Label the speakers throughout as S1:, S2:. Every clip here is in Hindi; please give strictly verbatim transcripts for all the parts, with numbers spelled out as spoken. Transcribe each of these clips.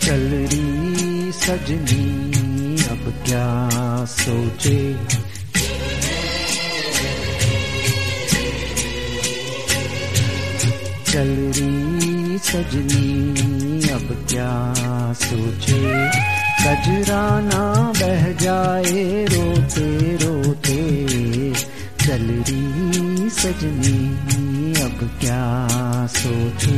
S1: चल रही सजनी अब क्या सोचे, चल रही सजनी अब क्या सोचे, कजरा ना बह जाए रोते रोते, चल रही सजनी अब क्या सोचे।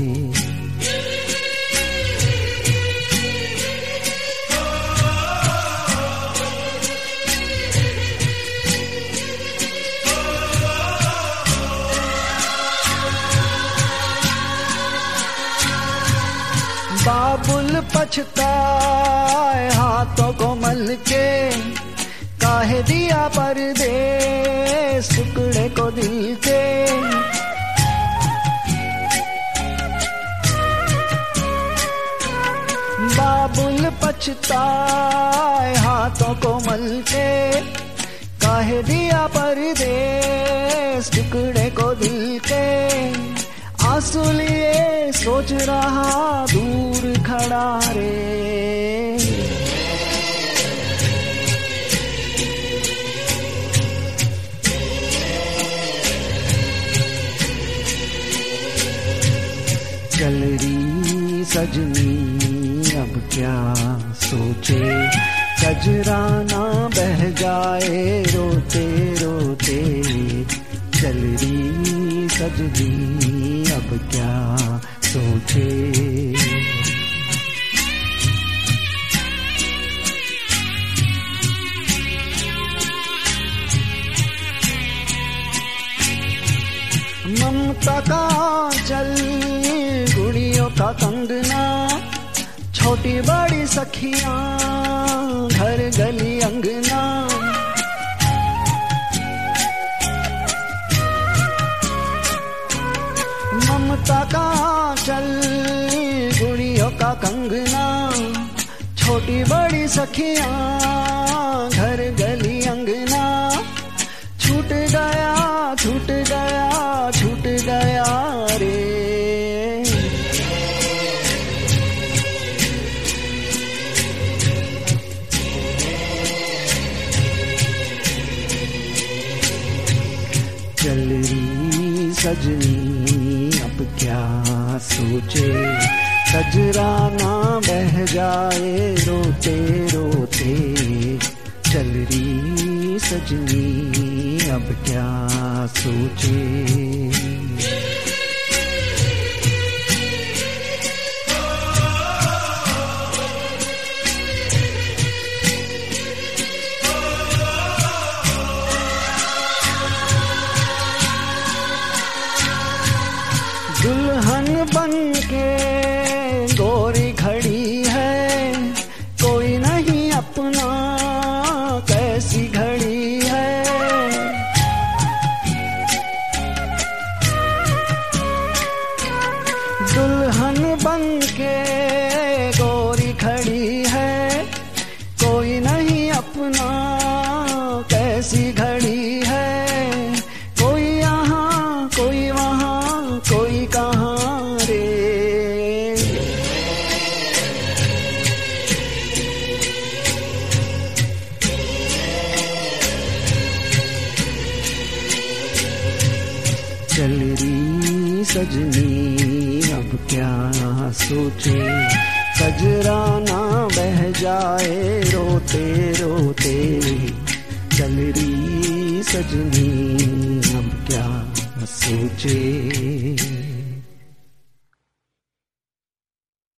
S1: बाबुल पछताए हाथों को मल के, काहे दिया परदेस टुकड़े को दिल के। बाबुल पछताए हाथों को मल के, काहे दिया परदेस टुकड़े को दिल के। आंसू लिए सोच रहा दूर खड़ा रे, चल रही सजनी अब क्या सोचे, कजरा ना बह जाए रोते रोते, चल रही सजनी अब क्या सोचे। ममता का चल गुड़ियों का कंगना, छोटी बड़ी सखियां घर गली अंगना। ममता का चल गुड़ियों का कंगना, छोटी बड़ी सखियां घर गली अंगना। छूट गया छूट गया छूट गया रे, चल रही सजनी अब क्या सोचे, कजरा ना बह जाए रोते रोते, चल रही सजनी अब क्या सोचे। दुल्हन बन के गोरी खड़ी है, कोई नहीं अपना कैसी घड़ी है। दुल्हन बन के गोरी खड़ी है, कोई नहीं अपना कैसी घड़ी है। कोई यहाँ कोई वहाँ कोई कहाँ रे, चल रही सजनी अब क्या सोचे, कजरा ना बह जाए रोते रोते, चल रही सजनी अब क्या सोचे।